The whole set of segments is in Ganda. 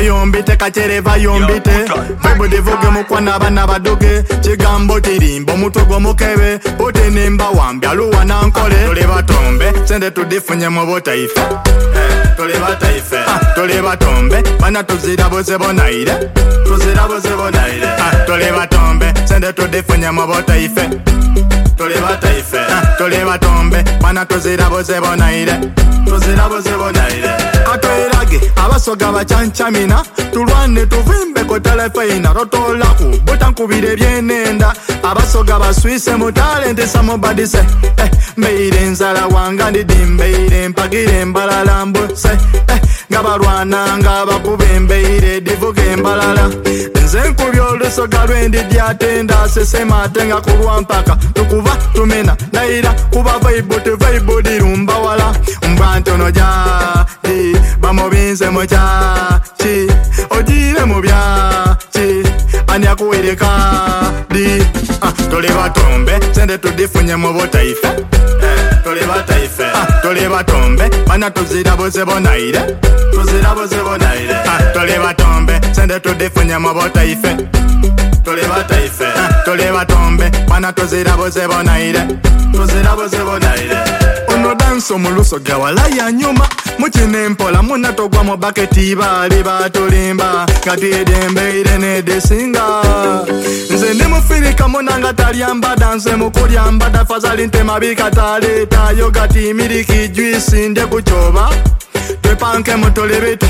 vayombite kachere vayombite Vebo devoge mukwana bana badoge Chigambo tirimbo mutwe gwomukebe Bote nimba wambi aluwa nankole Tuli batombe sende tudifunye mubota ife Tuli bata ife Tuli batombe bana tuzira boze bonaire Tuzira boze bonaire Tuli batombe sende tudifunye mubota ife Tuli bata ife Tuli batombe bana tuzira boze bonaire Tuzira boze bonaire Katwerage abasoga bachanchamina Tulwane tuvimbe ko telefeina Rotolaku butankubire byenenda Abasoga baswise mu talente samobadise Mbeire nzala wanga ndidimbeire mpagire mbalala mbuse Ngabarwana ngabakube mbeire divuge mbalala Nze nkubye olusoga lwendi dyatenda Sesema tenga kulwa mpaka Tukuva tumena naira kuba vaibo dirumba wala Mbwantono jati bamobinze mochachi Ojire mubyachi Anya kuwirika di Tuli batombe sende tudifunye mubota ife Tuli bata ife Tuli batombe bana tuzira boze bonaire Tuzira boze bonaire Tuli batombe sende tudifunye mubota ife Tuli bata ife Tuli batombe bana tuzira boze bonaire Tuzira boze bonaire Ono danso muluso gawala ya nyuma Muchine mpola muna togwa mo baketi bali batulimba Katidembe irene desinga Nze ndi mufirika munanga taliamba danse mukuliamba Dafazali ntema bikatale tayo gati miliki juisi nde kuchoba Twepanke mutulibite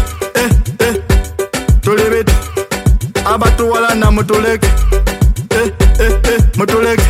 tulibite Abatu wala na mutuleke mutuleke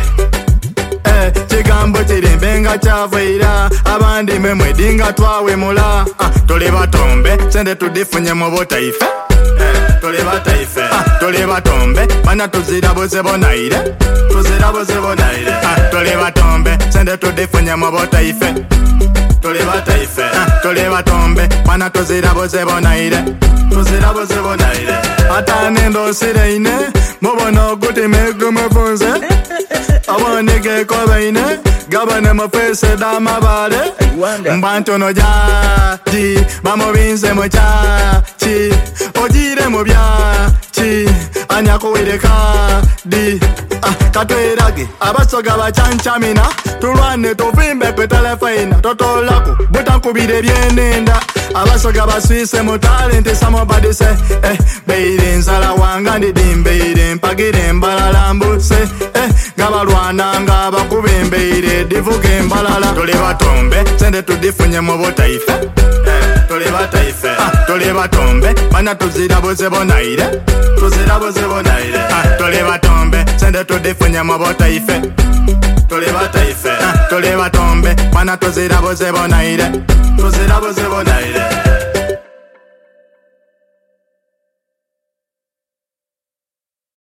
Chigambo chirimbe nga chavweira Abandi memwe dinga twawe mula Tuli batombe sende tudifunye mubota ife Tuli bata ife Tuli batombe bana tuzira boze bonaire Tuzira boze bonaire Tuli batombe sende tudifunye mubota ife Tuli bata ife Tuli batombe bana tuzira boze bonaire Tuzira boze bonaire Atane ndo sireine Mubono guti megu mfunze Awanige kobeine Gabane mufese damabale Mbantono jati Bamobinze mochachi Ojire mubyachi Anya kuwirika di Katwerage abasoga bachanchamina Tulwane tuvimbe kwe telefeina Totolaku butankubire byenenda Abasoga baswise mu talente samobadise Beire nzala wanga ndidimbeire mpagire mbalala mbuse Ngabalwana ngabakube mbeire divuge mbalala Tuli batombe sende tudifunye mubota ife Tuli bata ife Tuli batombe bana tuzira boze bonaire Tuzira boze bonaire Tuli batombe sende tudifunye mubota ife Tuli bata ife Tuli batombe bana tuzira boze bonaire Tuzira boze bonaire